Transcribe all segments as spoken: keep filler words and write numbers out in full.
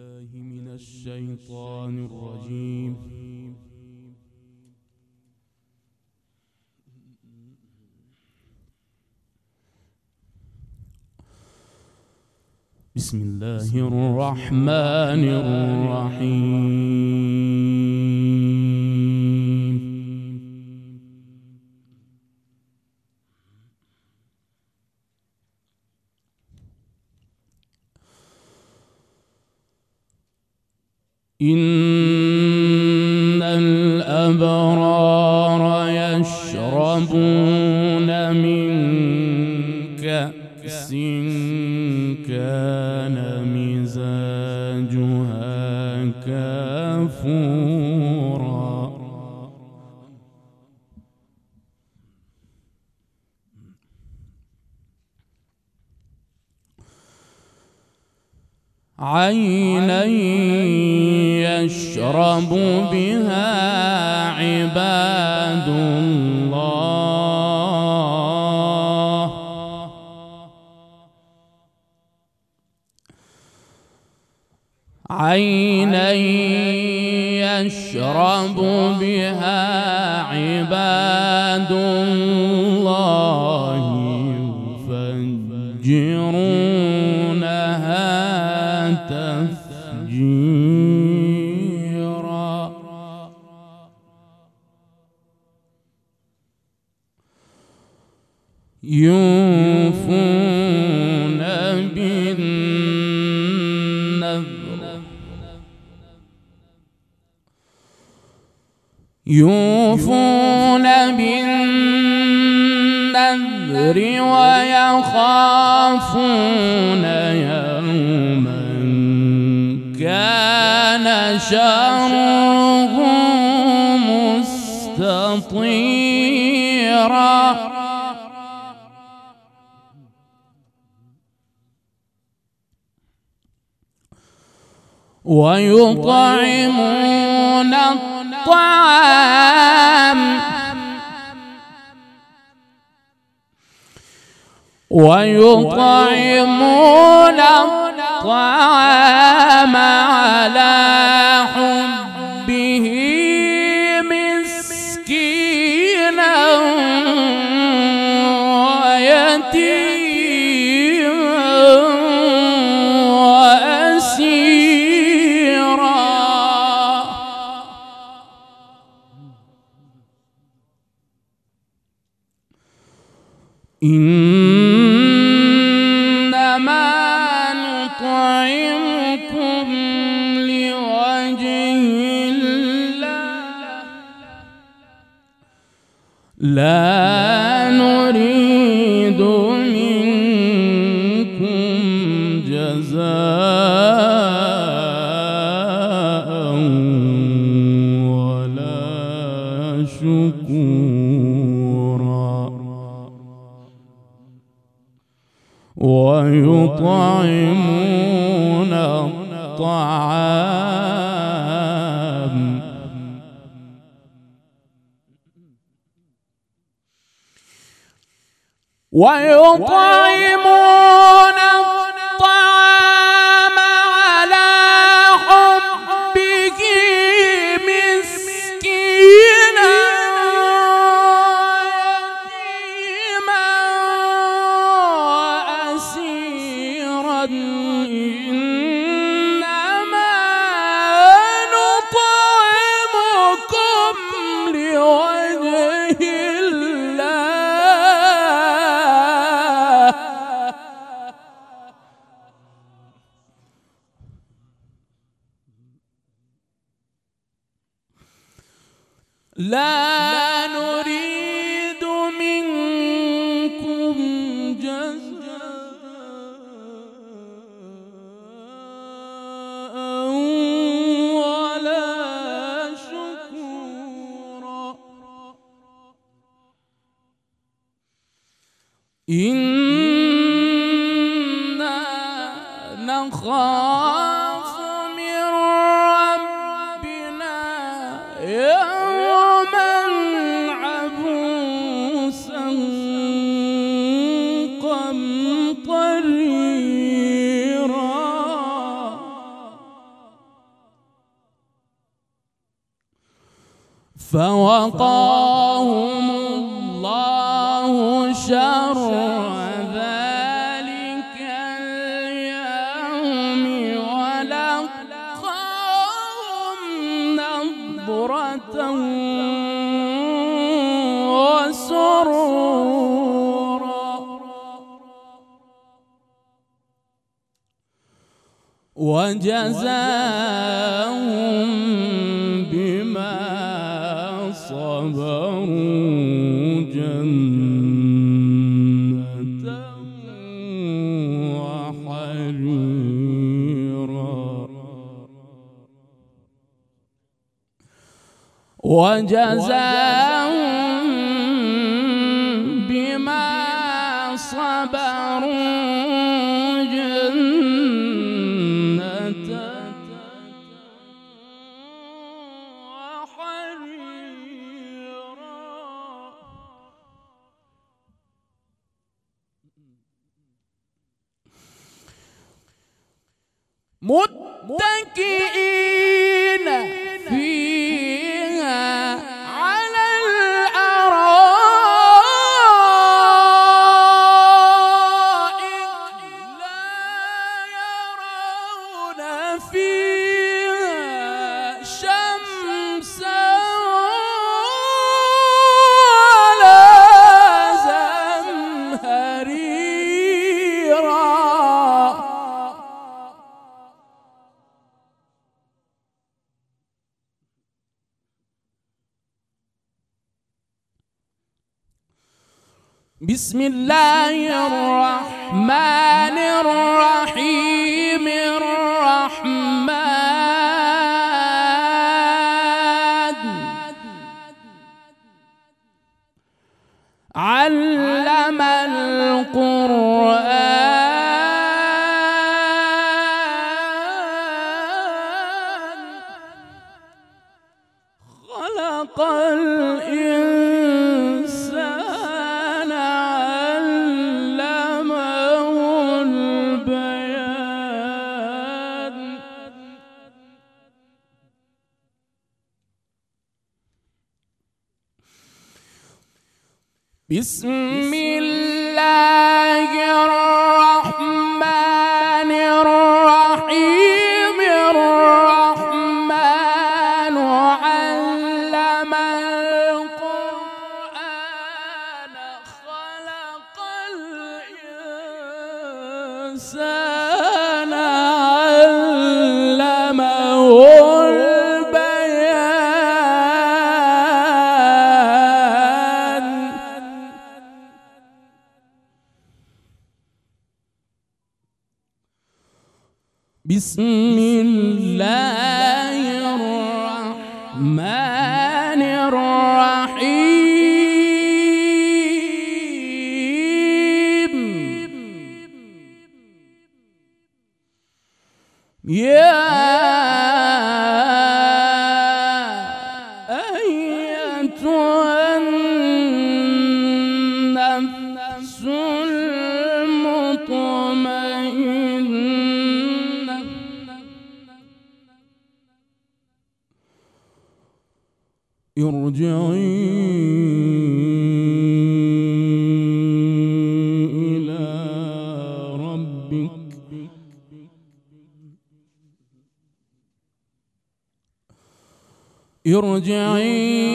بالله من الشيطان الرجيم. بسم الله الرحمن الرحيم. إن الأبرار يشربون من كأس كان مزاجها كافورا. عينا يشرب بها عباد الله. عينا يشرب بها عباد الله يفجرونها تفجيرا. يوفون بالنذر يوفون بالنذر ويخافون يوما كان شره مستطيرا. ويطعمون الطعام ويطعمون الطعام على حبه مسكينا ويتيما وأسيرا. إنما نطعمكم لوجه الله لا نريد منكم جزاء ولا شكورا. ويطعمون الطعام ويطعمون الطعام على حبه مسكينا ويتيما وأسيرا. إنما نطعمكم لوجه الله لا نريد منكم جزاء ولا شكورا. إنا نخاف من ربنا يوما عبوسا قمطريرا. فوقاهم الله شر ذلك اليوم ولقاهم نضرة وسرورا وجزاهم بما صبروا جنة وحريرا وجزاهم بما صبروا متكئين فيها على الأرائك لا يرون فيها شمسا ولا زمهريرا بسم الله الرحمن الرحيم الرحمن علم القرآن خلق الإنسان علمه البيان بسم الله الرحمن الرحيم الرحمن علم القرآن خلق الإنسان علمه البيان بسم الله الرحمن الرحيم يا أيتها النفس المطمئنة ارجعي إلى ربك ارجعي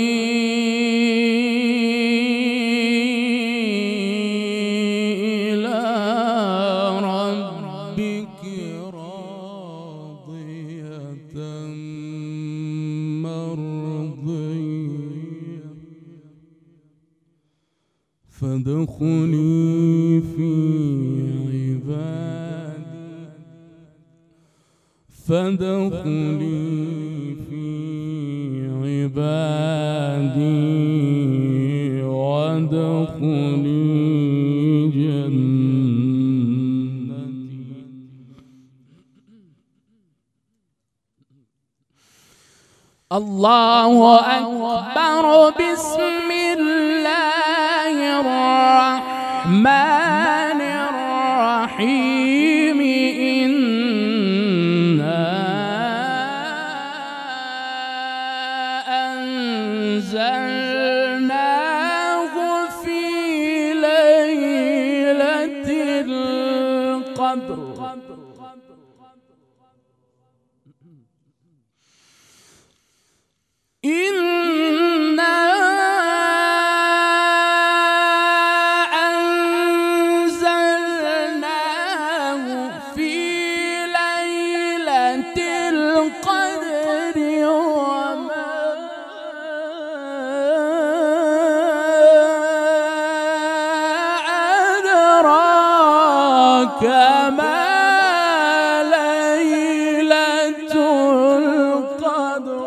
إلى ربك راضية مرضية فادخلي في عبادي فادخلي في عبادي وادخلي جنتي الله أكبر بسم الله الرحمن الرحيم إنا إنا أنزلناه في ليلة القدر وما أدراك ما ليلة القدر.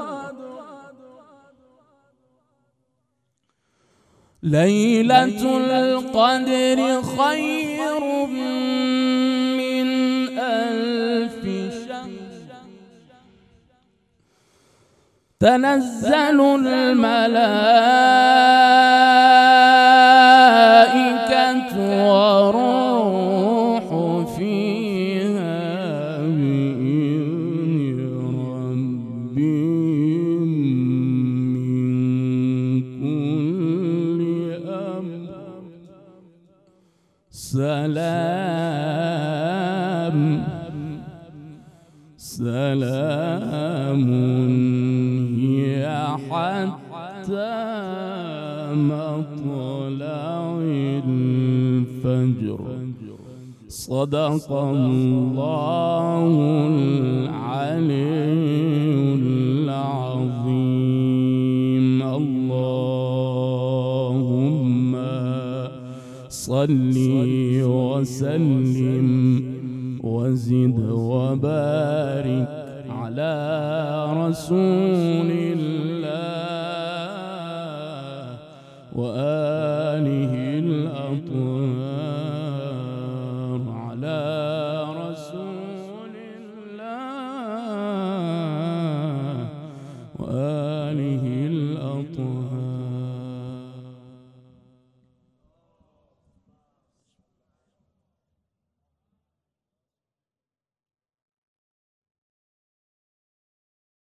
ليلة القدر خير من ألف شهر. تنزل الملائكة والروح فيها بإذن ربهم سلام سلام هي حتى مطلع الفجر. صدق الله العلي العظيم. اللهم صل وسلم وزد وبارك على رسول الله وآله الأطهار.